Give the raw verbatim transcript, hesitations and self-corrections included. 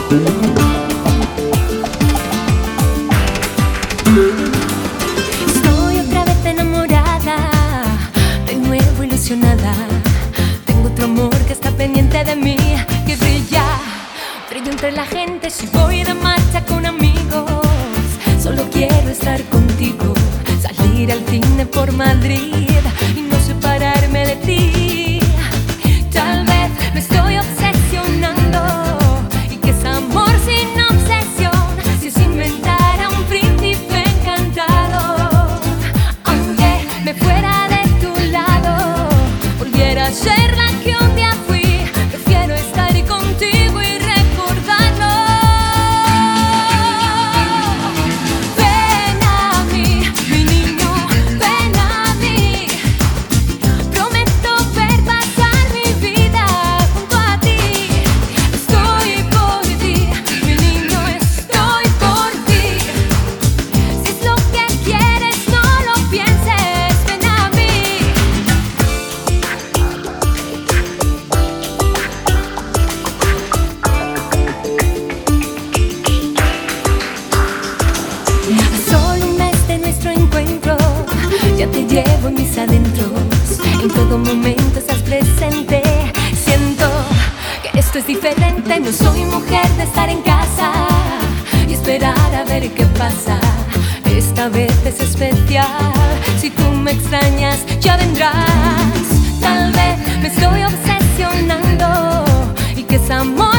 Estoy otra vez enamorada, de nuevo ilusionada. Tengo otro amor que está pendiente de mí, que brilla, brillo entre la gente. Si voy de marcha con amigos, solo quiero estar contigo. Salir al cine por Madrid y no separarme de ti. Tal vez me estoy obsesionando y que es amor sin obsesión. Si se inventara un príncipe encantado, aunque me fuera de tu lado, volviera a ser la que un día fui. Prefiero estar contigo y recordarlo. Ven a mí, mi niño, ven a mí. Prometo ver pasar mi vida junto a ti. Estoy por ti, mi niño, estoy por ti. Si es lo que quieres, no lo pienses, ven a mí. Solo un mes de nuestro encuentro, ya te llevo en mis adentros. En todo momento estás presente. Siento que esto es diferente. No soy mujer de estar en casa y esperar a ver qué pasa. Esta vez es especial. Si tú me extrañas, ya vendrás. Tal vez me estoy obsesionando y que es amor